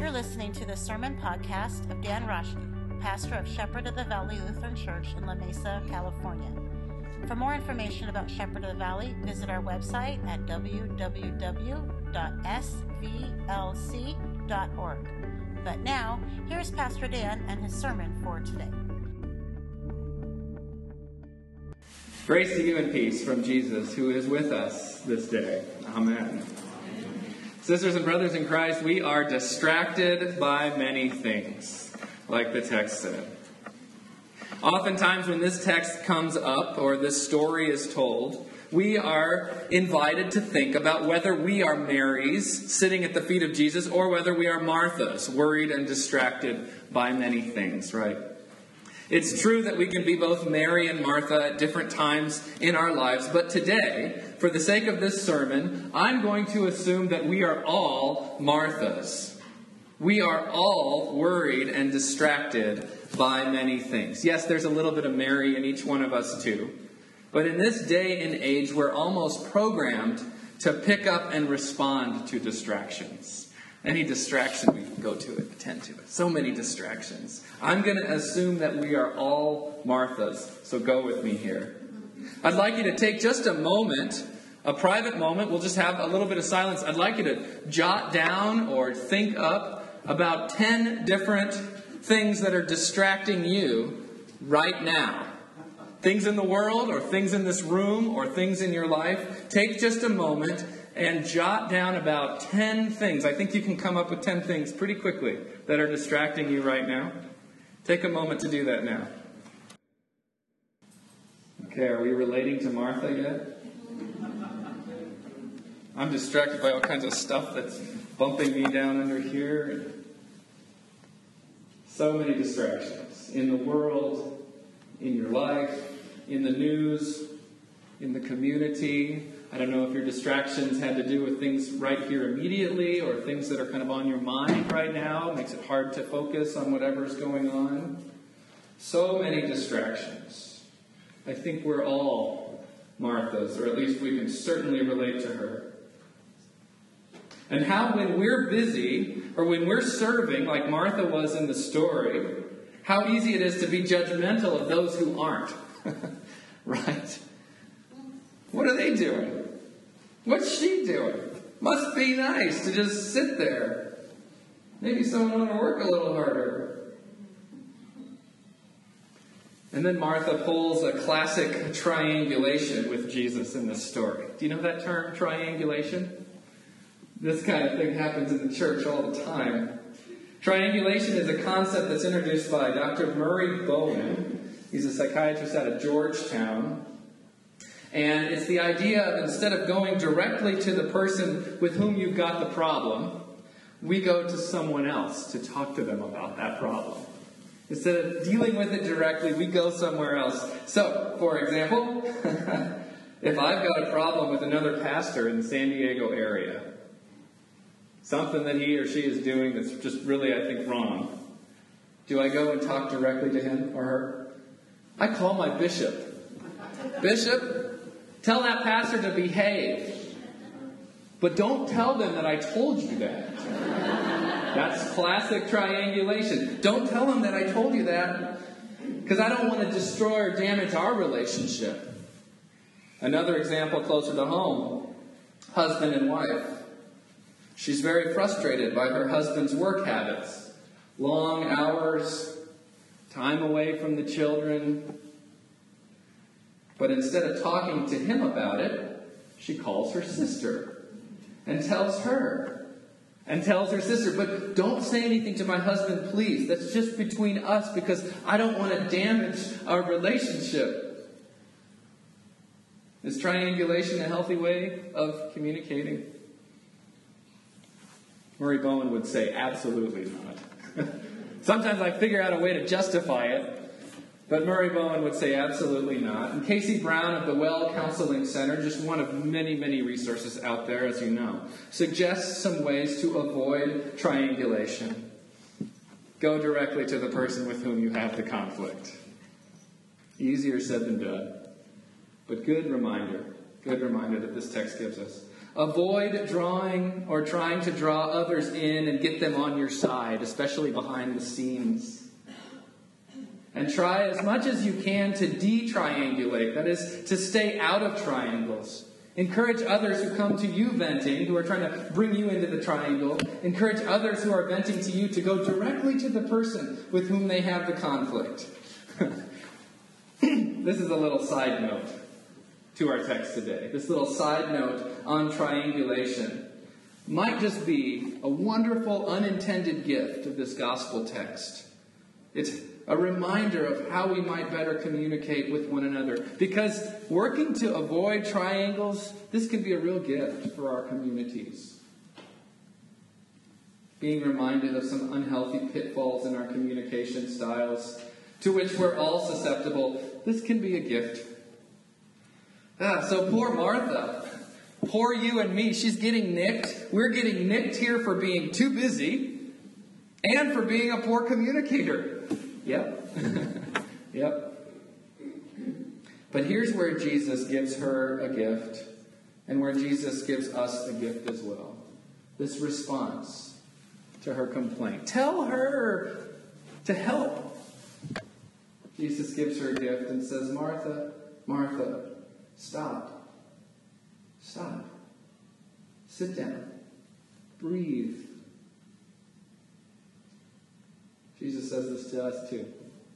You're listening to the Sermon Podcast of Dan Roshni, pastor of Shepherd of the Valley Lutheran Church in La Mesa, California. For more information about Shepherd of the Valley, visit our website at www.svlc.org. But now, here's Pastor Dan and his sermon for today. Grace to you and peace from Jesus, who is with us this day. Amen. Sisters and brothers in Christ, we are distracted by many things, like the text said. Oftentimes when this text comes up or this story is told, we are invited to think about whether we are Marys sitting at the feet of Jesus or whether we are Marthas, worried and distracted by many things, right? It's true that we can be both Mary and Martha at different times in our lives, but today, for the sake of this sermon, I'm going to assume that we are all Marthas. We are all worried and distracted by many things. Yes, there's a little bit of Mary in each one of us too. But in this day and age, we're almost programmed to pick up and respond to distractions. Any distraction we go to it, attend to it. So many distractions. I'm going to assume that we are all Marthas, so go with me here. I'd like you to take just a moment, a private moment. We'll just have a little bit of silence. I'd like you to jot down or think up about 10 different things that are distracting you right now. Things in the world or things in this room or things in your life. Take just a moment and jot down about 10 things. I think you can come up with 10 things pretty quickly that are distracting you right now. Take a moment to do that now. Okay, are we relating to Martha yet? I'm distracted by all kinds of stuff that's bumping me down under here. So many distractions in the world, in your life, in the news, in the community. I don't know if your distractions had to do with things right here immediately or things that are kind of on your mind right now. It makes it hard to focus on whatever's going on. So many distractions. I think we're all Marthas, or at least we can certainly relate to her. And how when we're busy, or when we're serving, like Martha was in the story, how easy it is to be judgmental of those who aren't. Right? What are they doing? What's she doing? Must be nice to just sit there. Maybe someone want to work a little harder. And then Martha pulls a classic triangulation with Jesus in this story. Do you know that term, triangulation? This kind of thing happens in the church all the time. Triangulation is a concept that's introduced by Dr. Murray Bowen. He's a psychiatrist out of Georgetown. And it's the idea of instead of going directly to the person with whom you've got the problem, we go to someone else to talk to them about that problem. Instead of dealing with it directly, we go somewhere else. So, for example, if I've got a problem with another pastor in the San Diego area, something that he or she is doing that's just really, I think, wrong, do I go and talk directly to him or her? I call my bishop. Bishop, tell that pastor to behave. But don't tell them that I told you that. That's classic triangulation. Don't tell them that I told you that, because I don't want to destroy or damage our relationship. Another example closer to home, husband and wife. She's very frustrated by her husband's work habits. Long hours, time away from the children. But instead of talking to him about it, she calls her sister and tells her sister, but don't say anything to my husband, please. That's just between us because I don't want to damage our relationship. Is triangulation a healthy way of communicating? Murray Bowen would say absolutely not. Sometimes I figure out a way to justify it, but Murray Bowen would say absolutely not. And Casey Brown of the Well Counseling Center, just one of many, many resources out there, as you know, suggests some ways to avoid triangulation. Go directly to the person with whom you have the conflict. Easier said than done, but good reminder that this text gives us. Avoid drawing or trying to draw others in and get them on your side, especially behind the scenes. And try as much as you can to de-triangulate, that is, to stay out of triangles. Encourage others who come to you venting, who are trying to bring you into the triangle. Encourage others who are venting to you to go directly to the person with whom they have the conflict. This is a little side note to our text today. This little side note on triangulation might just be a wonderful unintended gift of this gospel text. It's a reminder of how we might better communicate with one another. Because working to avoid triangles, this can be a real gift for our communities. Being reminded of some unhealthy pitfalls in our communication styles, to which we're all susceptible, this can be a gift. So poor Martha, poor you and me, she's getting nicked. We're getting nicked here for being too busy and for being a poor communicator. Yep. Yep. But here's where Jesus gives her a gift, and where Jesus gives us a gift as well. This response to her complaint. Tell her to help. Jesus gives her a gift and says, Martha, Martha, stop. Stop. Sit down. Breathe. Jesus says this to us too.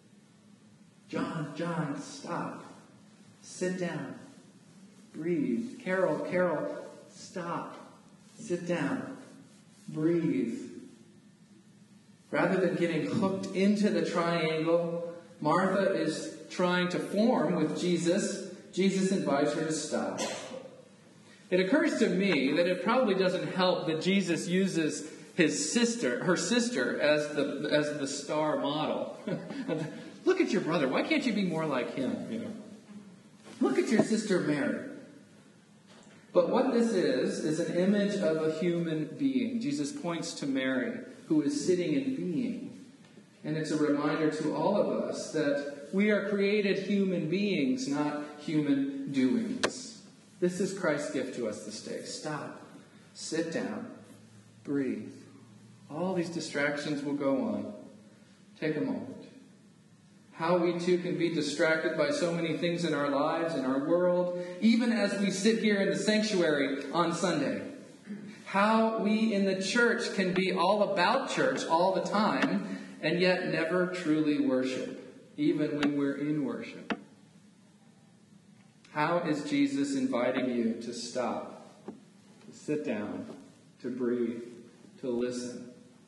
John, stop. Sit down. Breathe. Carol, stop. Sit down. Breathe. Rather than getting hooked into the triangle, Martha is trying to form with Jesus. Jesus invites her to stop. It occurs to me that it probably doesn't help that Jesus uses her sister, as the star model. Look at your brother. Why can't you be more like him? Look at your sister Mary. But what this is an image of a human being. Jesus points to Mary, who is sitting in being. And it's a reminder to all of us that we are created human beings, not human doings. This is Christ's gift to us this day. Stop. Sit down. Breathe. All these distractions will go on. Take a moment. How we too can be distracted by so many things in our lives, in our world, even as we sit here in the sanctuary on Sunday. How we in the church can be all about church all the time, and yet never truly worship, even when we're in worship. How is Jesus inviting you to stop, to sit down, to breathe, to listen?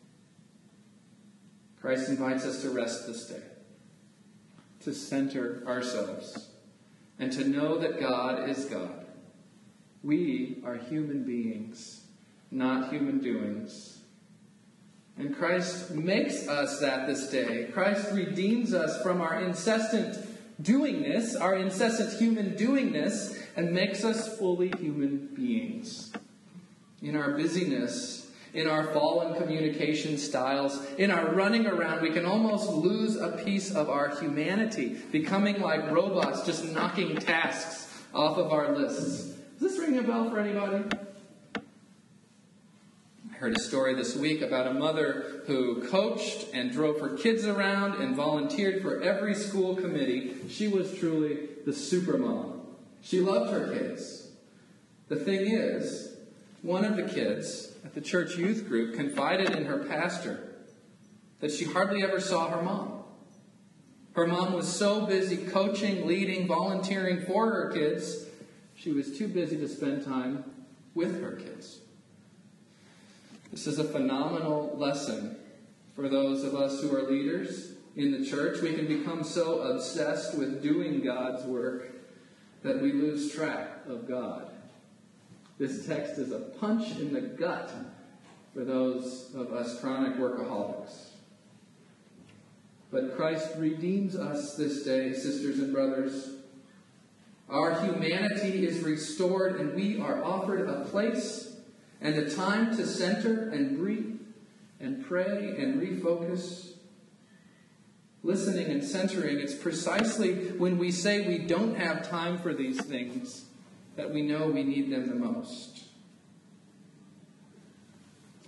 Christ invites us to rest this day, to center ourselves, and to know that God is God. We are human beings, not human doings. And Christ makes us that this day. Christ redeems us from our incessant doingness, our incessant human doingness, and makes us fully human beings. In our busyness, in our fallen communication styles, in our running around, we can almost lose a piece of our humanity, becoming like robots, just knocking tasks off of our lists. Is this ringing a bell for anybody? I heard a story this week about a mother who coached and drove her kids around and volunteered for every school committee. She was truly the super mom. She loved her kids. The thing is, one of the kids at the church youth group confided in her pastor that she hardly ever saw her mom. Her mom was so busy coaching, leading, volunteering for her kids, she was too busy to spend time with her kids. This is a phenomenal lesson for those of us who are leaders in the church. We can become so obsessed with doing God's work that we lose track of God. This text is a punch in the gut for those of us chronic workaholics. But Christ redeems us this day, sisters and brothers. Our humanity is restored, and we are offered a place and a time to center and breathe and pray and refocus. Listening and centering, it's precisely when we say we don't have time for these things that we know we need them the most.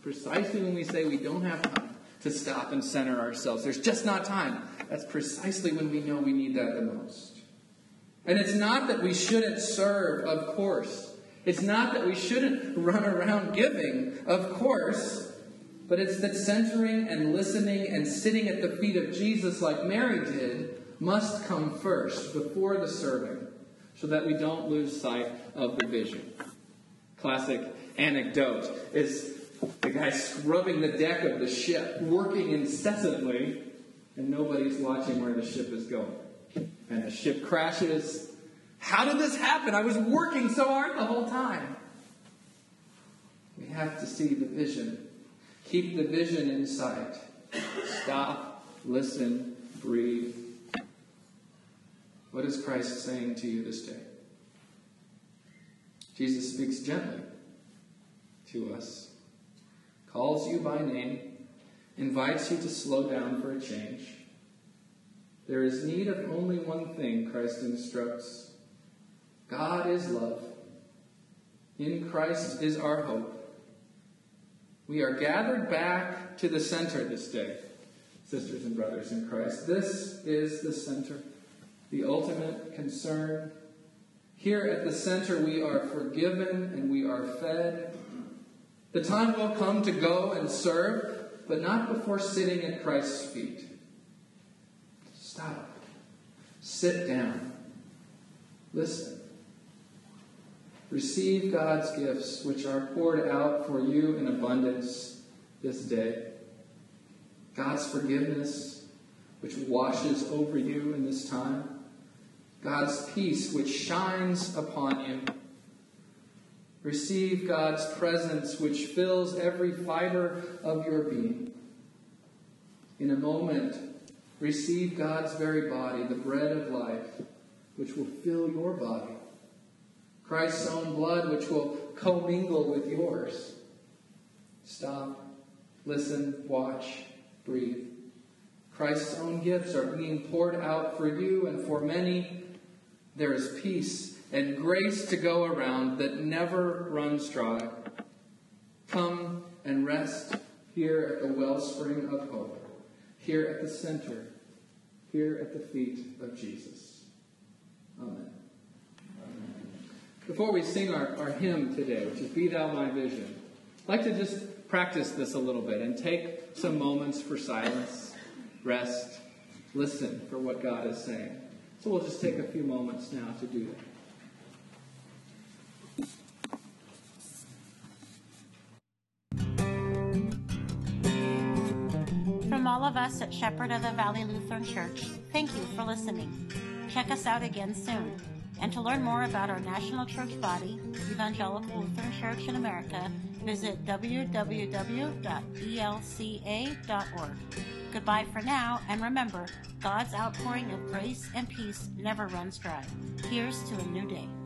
Precisely when we say we don't have time to stop and center ourselves. There's just not time. That's precisely when we know we need that the most. And it's not that we shouldn't serve, of course. It's not that we shouldn't run around giving, of course. But it's that centering and listening and sitting at the feet of Jesus like Mary did must come first before the serving, so that we don't lose sight of the vision. Classic anecdote is the guy scrubbing the deck of the ship, working incessantly, and nobody's watching where the ship is going. And the ship crashes. How did this happen? I was working so hard the whole time. We have to see the vision. Keep the vision in sight. Stop, listen, breathe. What is Christ saying to you this day? Jesus speaks gently to us, calls you by name, invites you to slow down for a change. There is need of only one thing, Christ instructs. God is love. In Christ is our hope. We are gathered back to the center this day, sisters and brothers in Christ. This is the center, the ultimate concern. Here at the center we are forgiven and we are fed. The time will come to go and serve, but not before sitting at Christ's feet. Stop. Sit down. Listen. Receive God's gifts, which are poured out for you in abundance this day. God's forgiveness, which washes over you in this time. God's peace, which shines upon you. Receive God's presence, which fills every fiber of your being. In a moment, receive God's very body, the bread of life, which will fill your body. Christ's own blood, which will commingle with yours. Stop, listen, watch, breathe. Christ's own gifts are being poured out for you and for many. There is peace and grace to go around that never runs dry. Come and rest here at the wellspring of hope, here at the center, here at the feet of Jesus. Amen. Before we sing our hymn today, which is Be Thou My Vision, I'd like to just practice this a little bit and take some moments for silence, rest, listen for what God is saying. So we'll just take a few moments now to do that. From all of us at Shepherd of the Valley Lutheran Church, thank you for listening. Check us out again soon. And to learn more about our national church body, Evangelical Lutheran Church in America, visit www.elca.org. Goodbye for now, and remember, God's outpouring of grace and peace never runs dry. Here's to a new day.